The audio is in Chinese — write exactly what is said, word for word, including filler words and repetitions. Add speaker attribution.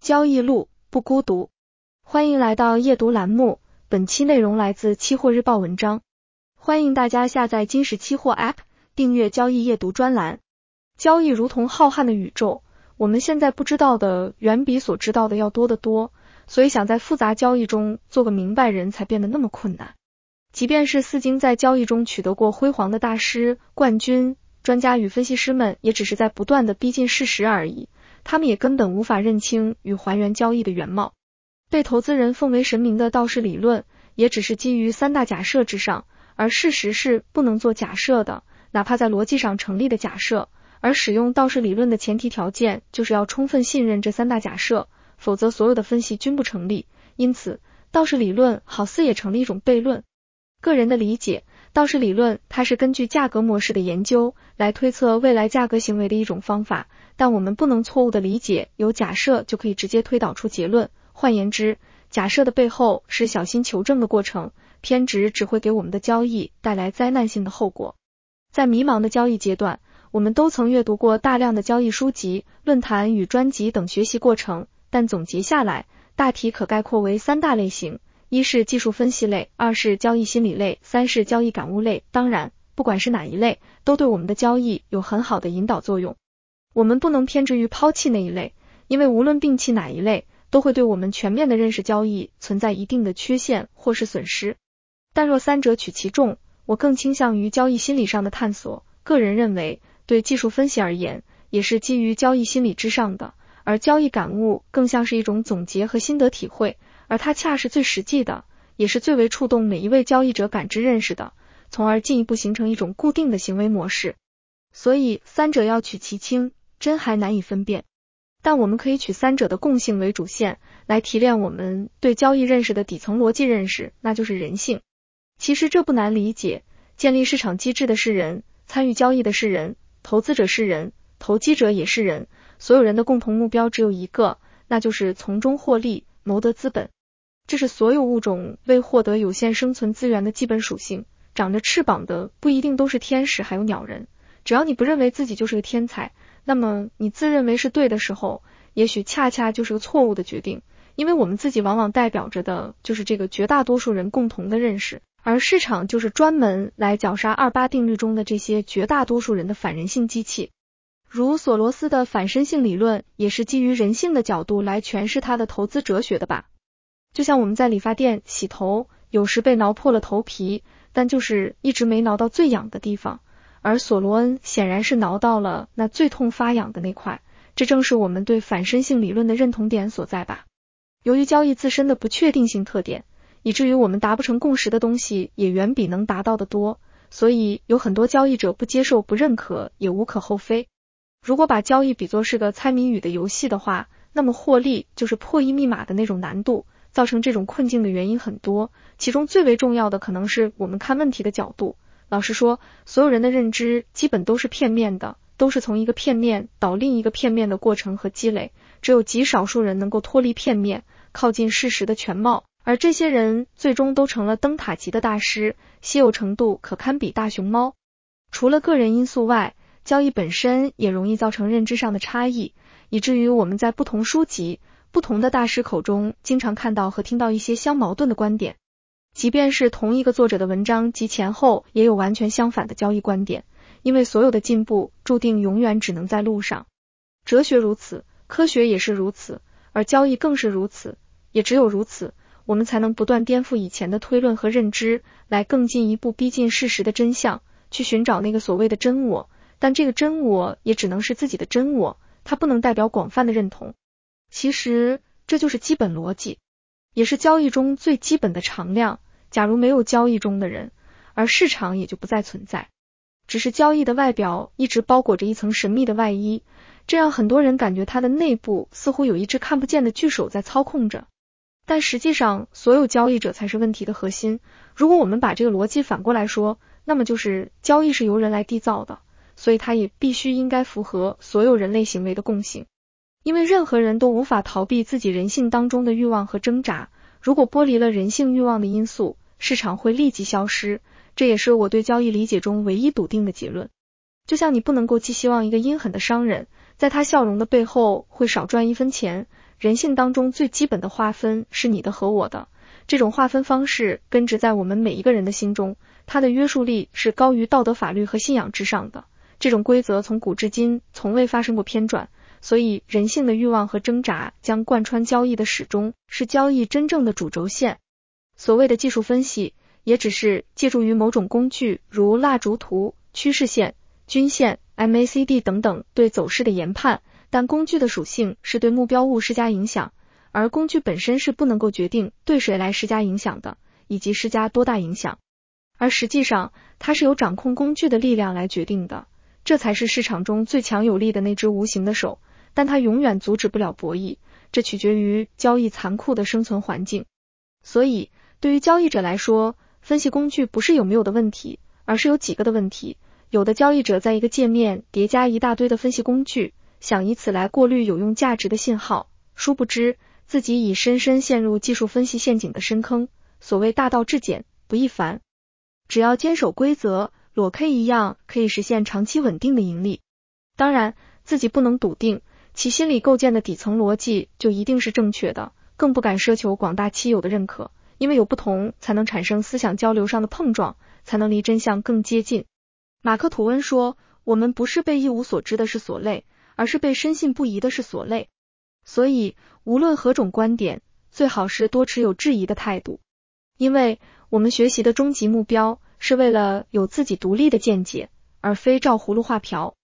Speaker 1: 交易路不孤独，欢迎来到夜读栏目，本期内容来自期货日报文章。欢迎大家下载金石期货 App， 订阅交易夜读专栏。交易如同浩瀚的宇宙，我们现在不知道的远比所知道的要多得多，所以想在复杂交易中做个明白人才变得那么困难。即便是四经在交易中取得过辉煌的大师、冠军、专家与分析师们，也只是在不断的逼近事实而已，他们也根本无法认清与还原交易的原貌。被投资人奉为神明的道氏理论，也只是基于三大假设之上，而事实是不能做假设的，哪怕在逻辑上成立的假设，而使用道氏理论的前提条件就是要充分信任这三大假设，否则所有的分析均不成立。因此，道氏理论好似也成了一种悖论。个人的理解，道氏理论它是根据价格模式的研究来推测未来价格行为的一种方法，但我们不能错误的理解由假设就可以直接推导出结论。换言之，假设的背后是小心求证的过程，偏执只会给我们的交易带来灾难性的后果。在迷茫的交易阶段，我们都曾阅读过大量的交易书籍、论坛与专辑等学习过程，但总结下来，大体可概括为三大类型。一是技术分析类，二是交易心理类，三是交易感悟类。当然，不管是哪一类，都对我们的交易有很好的引导作用。我们不能偏执于抛弃那一类，因为无论摒弃哪一类，都会对我们全面的认识交易存在一定的缺陷或是损失。但若三者取其重，我更倾向于交易心理上的探索。个人认为，对技术分析而言，也是基于交易心理之上的，而交易感悟更像是一种总结和心得体会，而它恰是最实际的，也是最为触动每一位交易者感知认识的，从而进一步形成一种固定的行为模式。所以三者要取其轻，真还难以分辨。但我们可以取三者的共性为主线，来提炼我们对交易认识的底层逻辑认识，那就是人性。其实这不难理解，建立市场机制的是人，参与交易的是人，投资者是人，投机者也是人，所有人的共同目标只有一个，那就是从中获利，谋得资本。这是所有物种为获得有限生存资源的基本属性。长着翅膀的不一定都是天使，还有鸟人。只要你不认为自己就是个天才，那么你自认为是对的时候，也许恰恰就是个错误的决定，因为我们自己往往代表着的就是这个绝大多数人共同的认识，而市场就是专门来绞杀二八定律中的这些绝大多数人的反人性机器。如索罗斯的反身性理论也是基于人性的角度来诠释他的投资哲学的吧。就像我们在理发店洗头，有时被挠破了头皮，但就是一直没挠到最痒的地方，而索罗恩显然是挠到了那最痛发痒的那块，这正是我们对反身性理论的认同点所在吧。由于交易自身的不确定性特点，以至于我们达不成共识的东西也远比能达到的多，所以有很多交易者不接受不认可也无可厚非。如果把交易比作是个猜谜语的游戏的话，那么获利就是破译密码的那种难度。造成这种困境的原因很多，其中最为重要的可能是我们看问题的角度。老实说，所有人的认知基本都是片面的，都是从一个片面到另一个片面的过程和积累，只有极少数人能够脱离片面，靠近事实的全貌，而这些人最终都成了灯塔级的大师，稀有程度可堪比大熊猫。除了个人因素外，交易本身也容易造成认知上的差异，以至于我们在不同书籍不同的大师口中经常看到和听到一些相矛盾的观点，即便是同一个作者的文章及前后也有完全相反的交易观点，因为所有的进步注定永远只能在路上。哲学如此，科学也是如此，而交易更是如此，也只有如此，我们才能不断颠覆以前的推论和认知，来更进一步逼近事实的真相，去寻找那个所谓的真我，但这个真我也只能是自己的真我，它不能代表广泛的认同。其实这就是基本逻辑，也是交易中最基本的常量。假如没有交易中的人，而市场也就不再存在，只是交易的外表一直包裹着一层神秘的外衣，这让很多人感觉它的内部似乎有一只看不见的巨手在操控着。但实际上所有交易者才是问题的核心。如果我们把这个逻辑反过来说，那么就是交易是由人来缔造的，所以它也必须应该符合所有人类行为的共性。因为任何人都无法逃避自己人性当中的欲望和挣扎，如果剥离了人性欲望的因素，市场会立即消失，这也是我对交易理解中唯一笃定的结论。就像你不能够寄希望一个阴狠的商人，在他笑容的背后会少赚一分钱， 人性当中最基本的划分是你的和我的，这种划分方式根植在我们每一个人的心中，它的约束力是高于道德法律和信仰之上的。这种规则从古至今从未发生过偏转，所以人性的欲望和挣扎将贯穿交易的始终，是交易真正的主轴线。所谓的技术分析，也只是借助于某种工具，如蜡烛图、趋势线、均线、M A C D 等等对走势的研判，但工具的属性是对目标物施加影响，而工具本身是不能够决定对谁来施加影响的，以及施加多大影响。而实际上，它是由掌控工具的力量来决定的，这才是市场中最强有力的那只无形的手，但它永远阻止不了博弈，这取决于交易残酷的生存环境。所以，对于交易者来说，分析工具不是有没有的问题，而是有几个的问题。有的交易者在一个界面叠加一大堆的分析工具，想以此来过滤有用价值的信号，殊不知自己已深深陷入技术分析陷阱的深坑。所谓大道至简，不易繁，只要坚守规则，裸 K 一样可以实现长期稳定的盈利。当然，自己不能笃定其心理构建的底层逻辑就一定是正确的，更不敢奢求广大期友的认可，因为有不同才能产生思想交流上的碰撞，才能离真相更接近。马克吐温说，我们不是被一无所知的是所累，而是被深信不疑的是所累。所以，无论何种观点，最好是多持有质疑的态度，因为我们学习的终极目标是为了有自己独立的见解，而非照葫芦画瓢。